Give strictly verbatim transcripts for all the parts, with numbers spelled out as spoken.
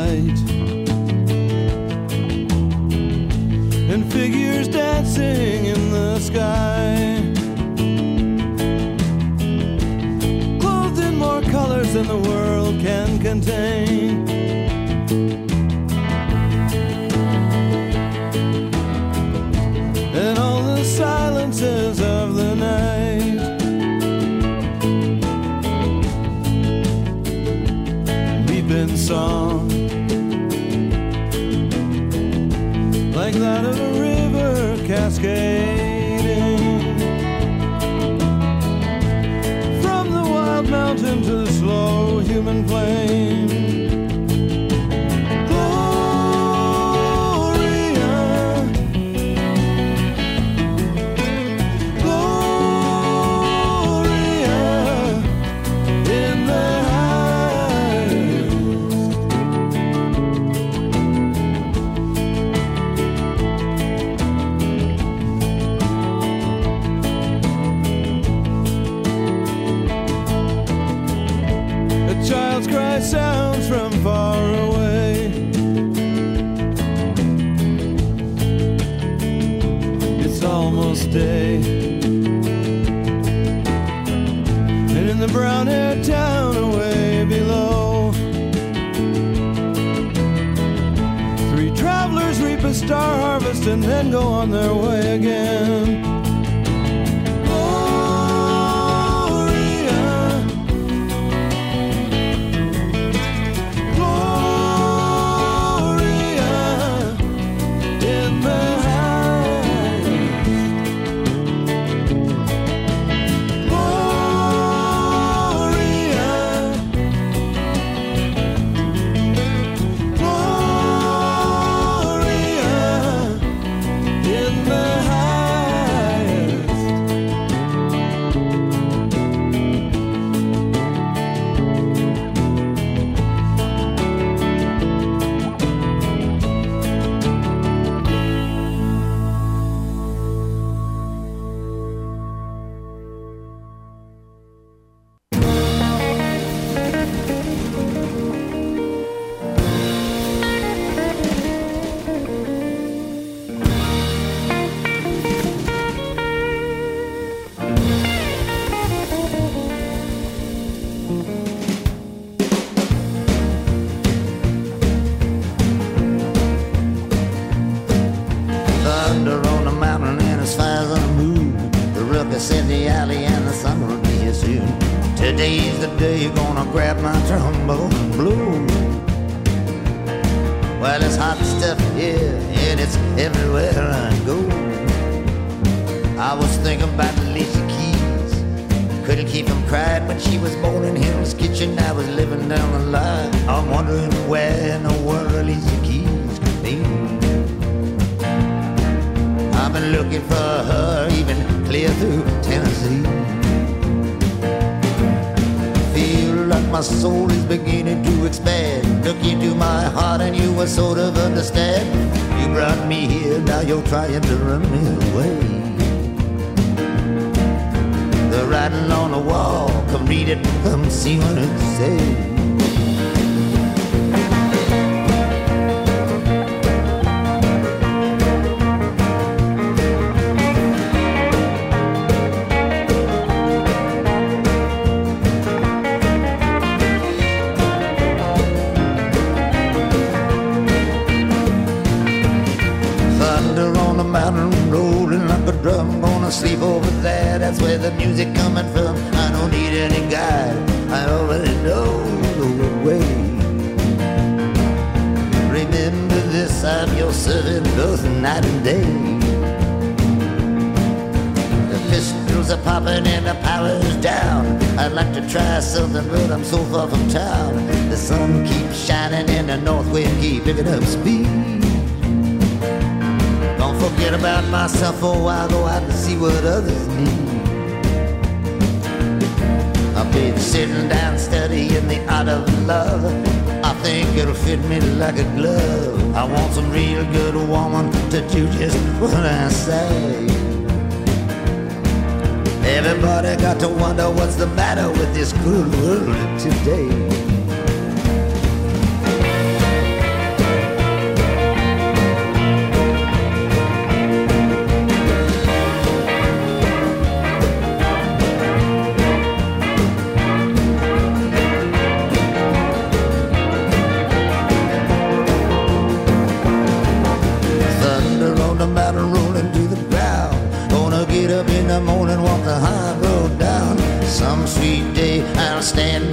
night, and figures dancing in the sky, clothed in more colors than the world can contain. And all the silences of the night, leap in song, like that of a river cascading from the wild mountain to the slow human plain. Sounds from far away, it's almost day, and in the brown-haired town away below, three travelers reap a star harvest and then go on their way again. Today's the day you're gonna grab my trombone and blow. Well, it's hot stuff here, and it's everywhere I go. I was thinking about Alicia Keys. Couldn't keep from crying when she was born in Hell's Kitchen. I was living down the line. I'm wondering where in the world Alicia Keys could be. I've been looking for her even clear through Tennessee. Like my soul is beginning to expand. Look into my heart and you will sort of understand. You brought me here, now you're trying to run me away. The writing on the wall, come read it, come see what it says. Drum, gonna sleep over there, that's where the music coming from. I don't need any guide, I already know the way. Remember this, I'm your servant both night and day. The pistols are popping and the power's down. I'd like to try something, but I'm so far from town. The sun keeps shining and the north wind keeps picking up speed. Don't forget about myself for a while, go out and see what others need. I've been sitting down studying the art of love. I think it'll fit me like a glove. I want some real good woman to do just what I say. Everybody got to wonder what's the matter with this cruel world today.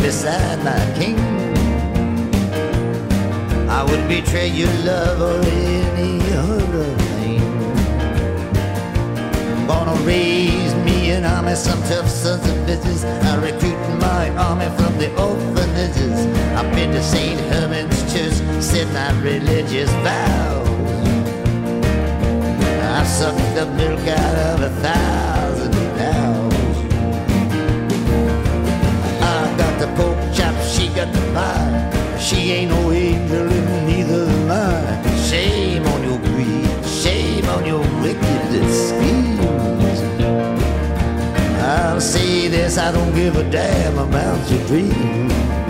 beside my king. I wouldn't betray your love or any other thing. Gonna raise me an army, some tough sons of bitches. I recruit my army from the orphanages. I've been to Saint Herman's Church, said my religious vows. I've sucked the milk out of a thousand cows. I got the pork chop, she got the pie. She ain't no angel and neither am I. Shame on your greed, shame on your wicked schemes. I'll say this, I don't give a damn about your dreams.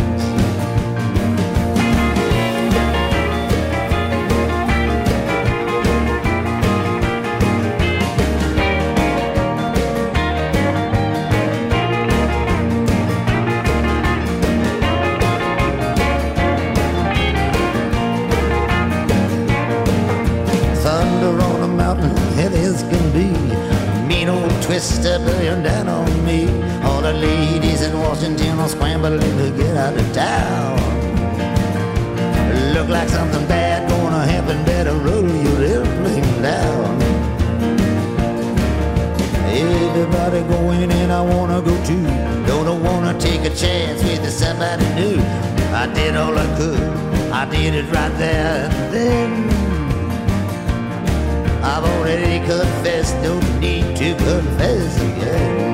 Twister blowing down on me. All the ladies in Washington are scrambling to get out of town. Look like something bad gonna happen. Better roll your airplane down. Everybody going and I wanna go too. Don't wanna take a chance with somebody new. I did all I could, I did it right there and then. I've already confessed, don't need to confess again.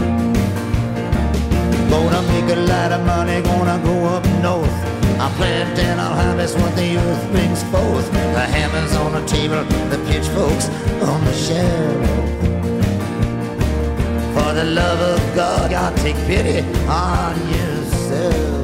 Gonna make a lot of money, gonna go up north. I'll plant and I'll harvest what the earth brings forth. The hammers on the table, the pitchforks on the shelf. For the love of God, God take pity on yourself.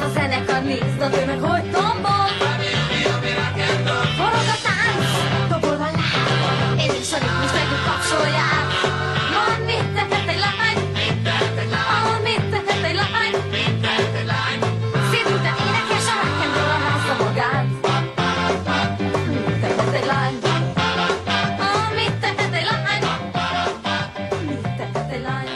a zenekar, nézd a ő meg hogy tombol. Forog a tánc, dobol a láb, én is a ritmus megyünk kapcsolják. Van mit tehet egy lány, ahol mit tehet egy lány. Szívülte énekes a rock'n'roll a házta magát. Mit tehet egy lány, ahol mit tehet egy lány. Mit tehet egy lány.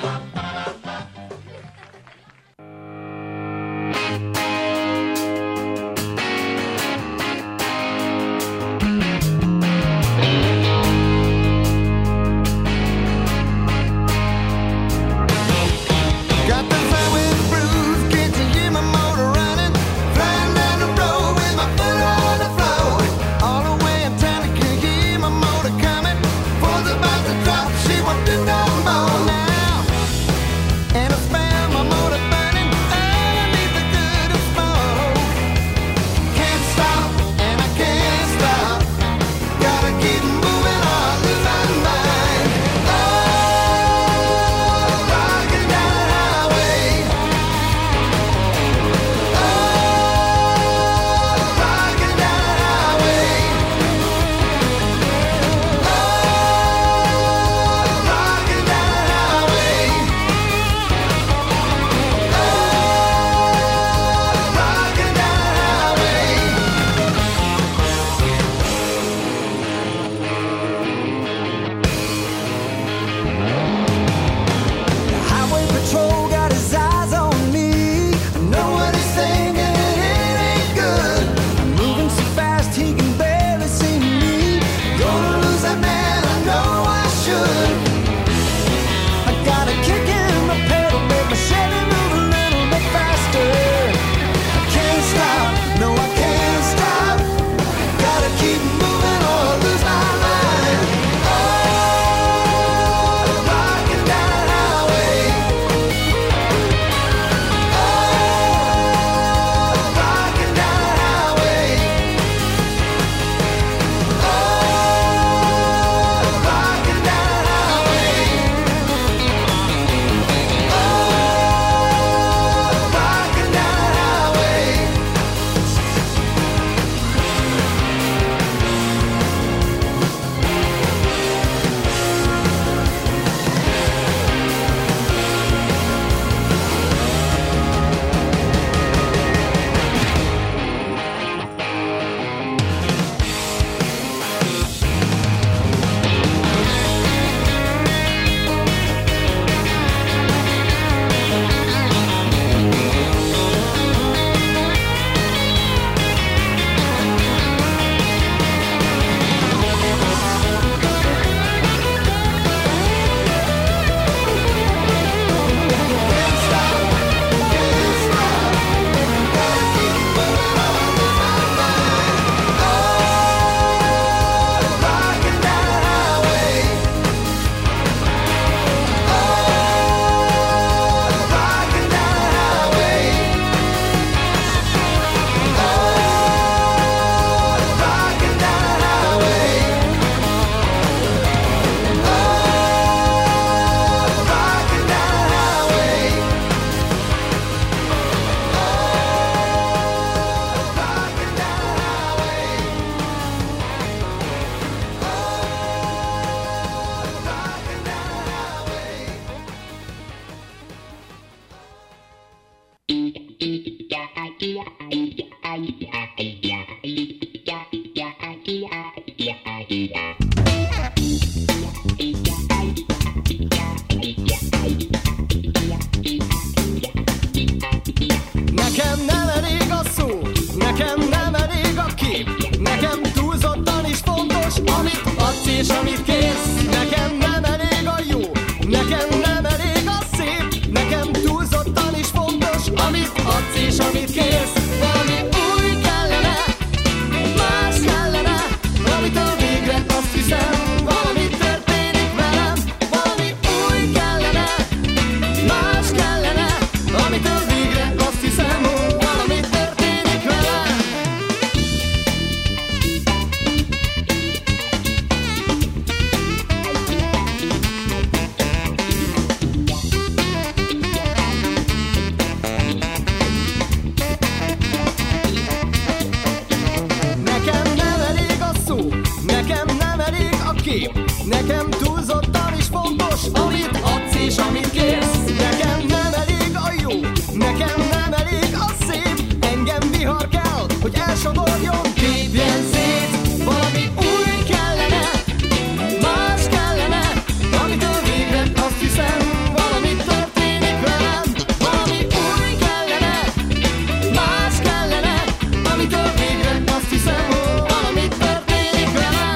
kép. Nekem túlzottan is fontos, amit adsz és amit kérsz. Nekem nem elég a jó, nekem nem elég a szép. Engem vihar kell, hogy elsodorjon, tépjen szét. Valami új kellene, más kellene, amitől végre azt hiszem, valami történik velem. Valami új kellene, más kellene, amitől végre azt hiszem, valami történik velem.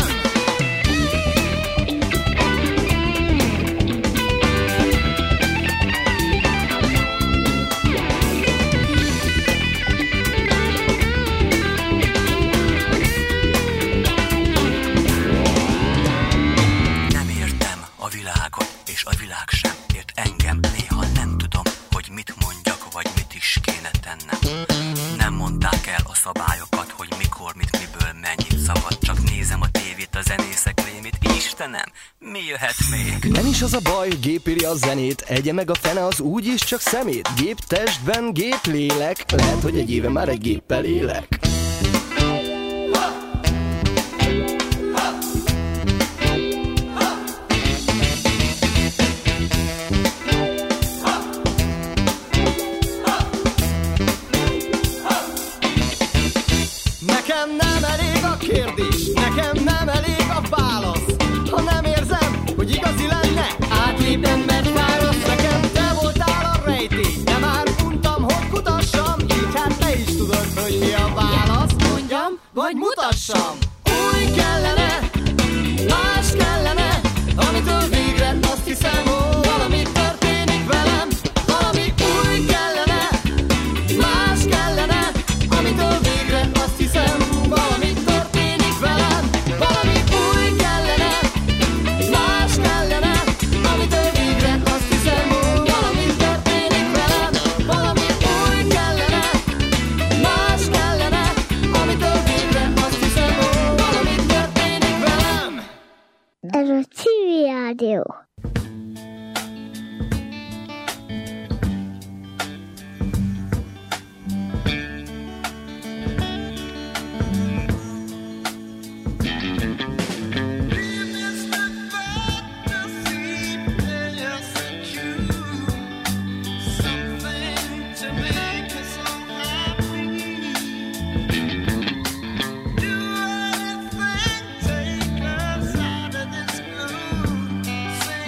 Nem értem a világot, és a világ sem ért engem. Néha nem tudom, hogy mit mondjak, vagy mit is kéne tennem. Nem mondták el a szabályokat, hogy mikor, mit, miből, mennyit szabad. Csak nézem a tévét, a zenészek rémét. Istenem, mi jöhet még? Nem is az a baj, hogy gép írja a zenét, egye meg a fene az úgyis csak szemét. Gép testben, gép lélek, lehet, hogy egy éve már egy géppel élek. Nekem nem elég a kérdés, nekem nem elég a válasz. Ha nem érzem, hogy igazi lenne, átlépnem, mert fárasz. Nekem te voltál a rejtély, de már untam, hogy kutassam. Így hát te is tudod, hogy mi a válasz. Mondjam, vagy mutassam. Új kellene, más kellene, amitől végre azt hiszem, ó, valami történik velem. Valami új kellene, más kellene, amitől végre azt hiszem, valami történik velem. Valami új kellene, más kellene, amitől végre azt hiszem, valami történik velem. Valami új kellene, más kellene, amitől végre azt hiszem, valami történik velem. Ez a Civil Rádió. Take us out of this gloom.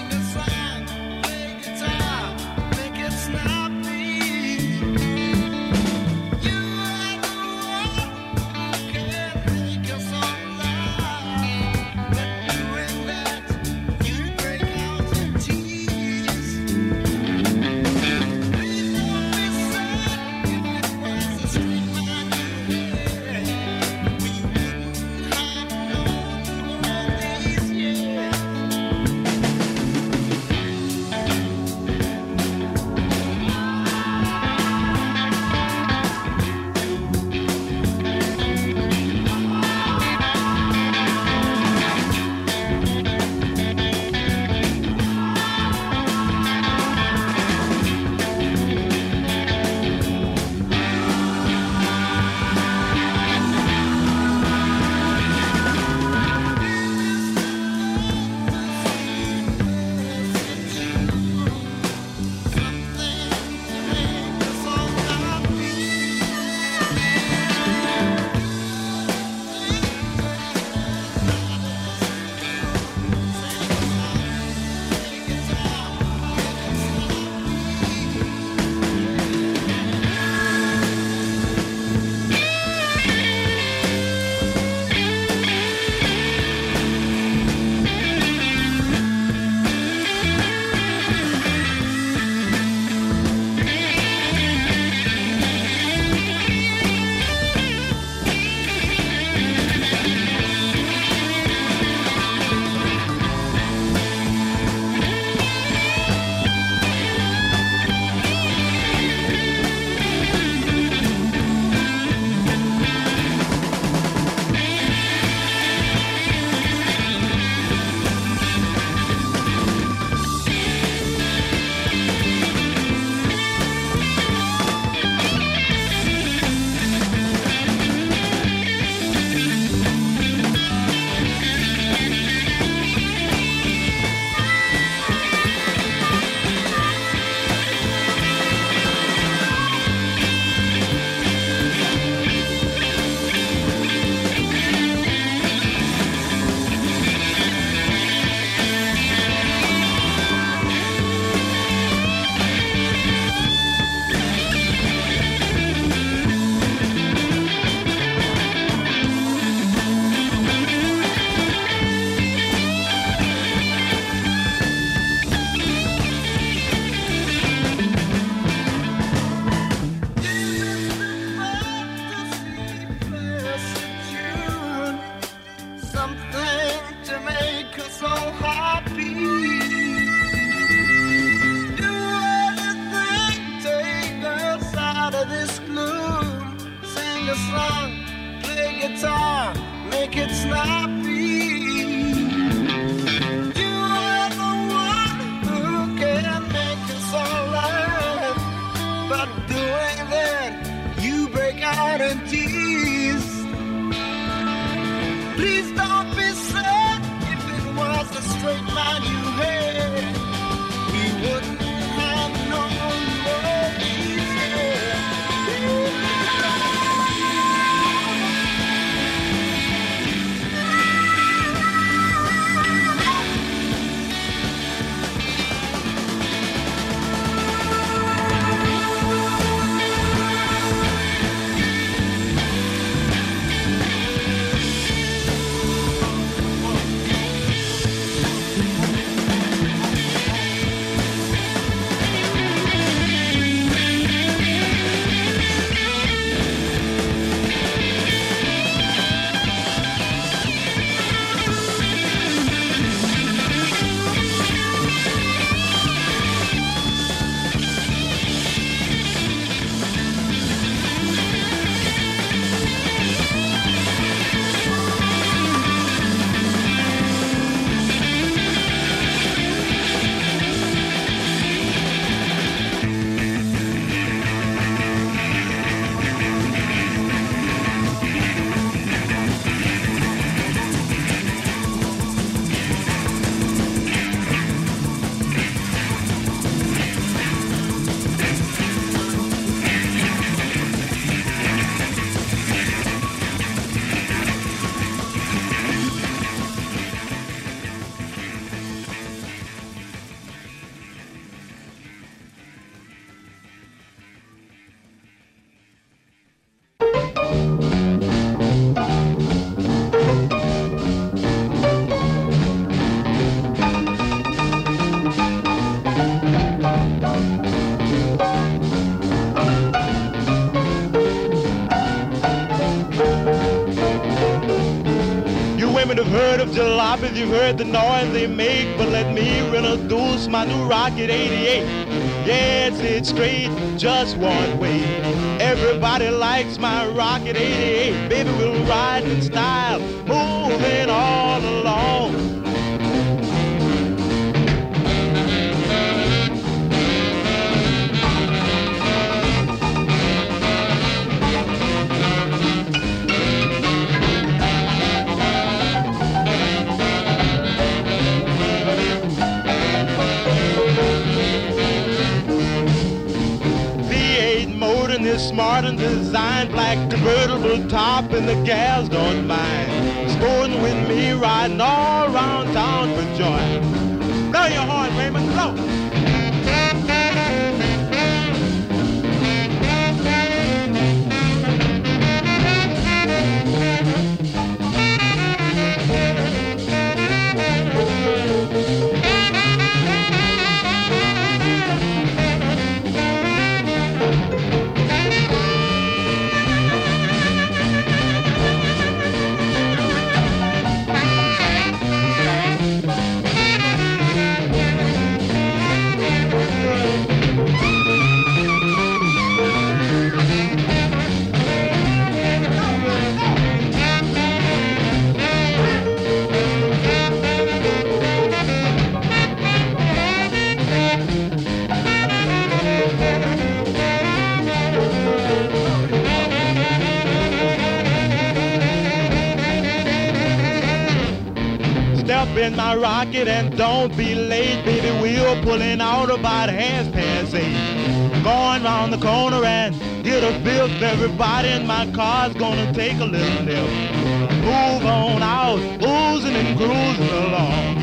song, play guitar, make it snappy. You are the one who can make us all laugh. But doing that, you break out in tears. Please don't be sad. If it was a straight man you had, we wouldn't have known what he said. Women have heard of jalopies, you've heard the noise they make, but let me introduce my new Rocket eighty-eight. Yes, it's straight, just one way. Everybody likes my Rocket eighty-eight. Baby, we'll ride in style, moving all along. Is smart and designed, black convertible top, and the gals don't mind sporting with me, riding all around town for joy. Blow your horn, Raymond, blow. In my rocket and don't be late, baby, we're pulling out about half past eight. Going round the corner and get a fifth. Everybody in my car's gonna take a little nip. Move on out, oozing and cruising along.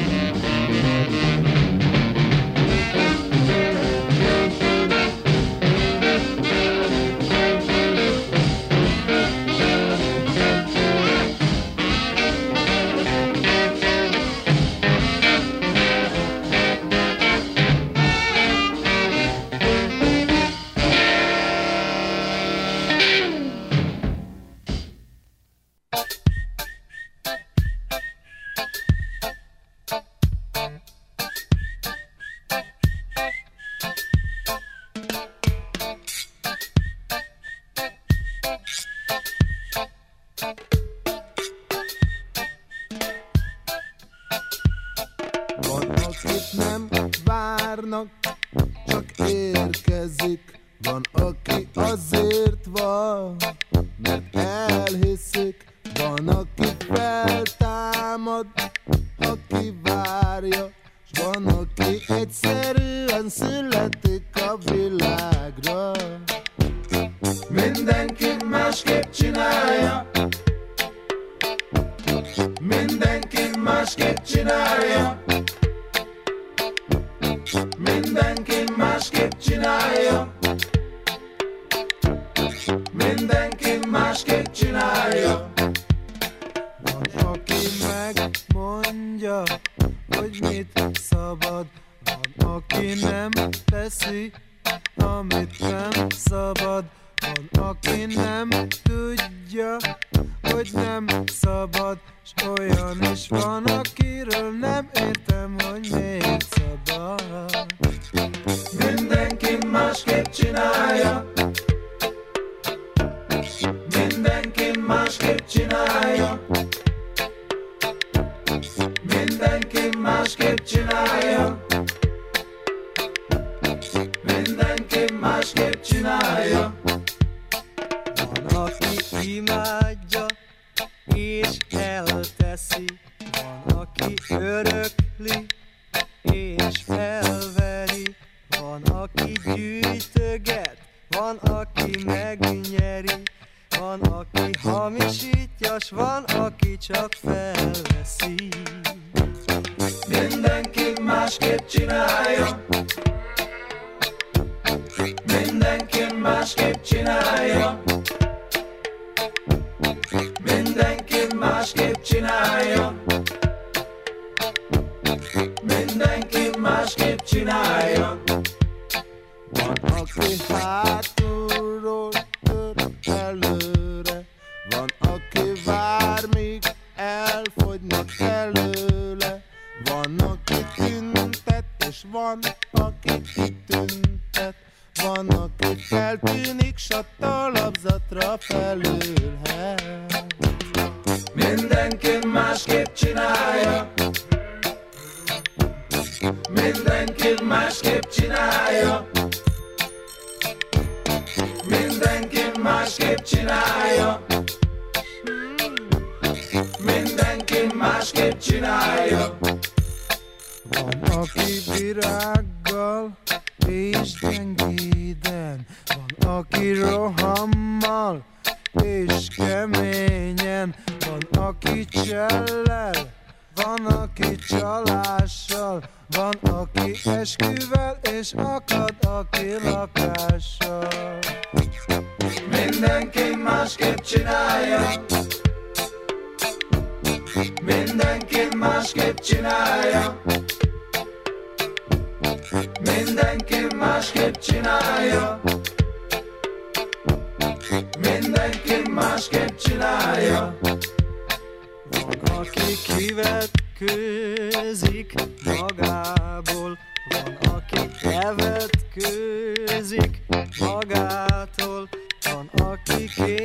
várnak, csak érkezik. Van, aki azért van, mert elhiszik. Van, aki feltámad, aki várja, s van, aki egyszerűen születik a világra. Mindenki másképp csinálja, mindenki másképp csinálja, mindenki másképp csinálja, mindenki másképp csinálja. Van, aki megmondja, hogy mit szabad, van, aki nem teszi, amit nem szabad. Van, aki nem tudja, hogy nem szabad, s olyan is van, akiről nem értem, hogy miért szabad. Mindenki másképp csinálja, mindenki másképp csinálja, mindenki másképp csinálja, mindenki másképp csinálja. Van, aki imádja és elteszi, van, aki örökli és felveri, van, aki gyűjtöget, van, aki megnyeri, van, aki hamisítja, s van, aki csak felveszi. Mindenki másképp csinálja, mindenki másképp csinálja, mindenki másképp csinálja, mindenki másképp csinálja. Van, aki hátulról tör előre, van, aki vár, míg elfogynak előle, van, aki tüntet, és van, aki kitüntet, van, aki feltűnik, s a talapzatra felülhet. Mindenki másképp csinálja, mindenki másképp csinálja, mindenki másképp csinálja, mindenki másképp csinálja. Van, aki virággal és gyengéden, van, aki rohammal és keményen, van, aki csellel, van, aki csalással, van, aki esküvel és akad, aki lakással. Mindenki másképp csinálja, mindenki másképp csinálja, mindenki másképp csinálja, mindenki másképp csinálja. Van, aki kivetkőzik magából, van, aki elvetkőzik magától, van, aki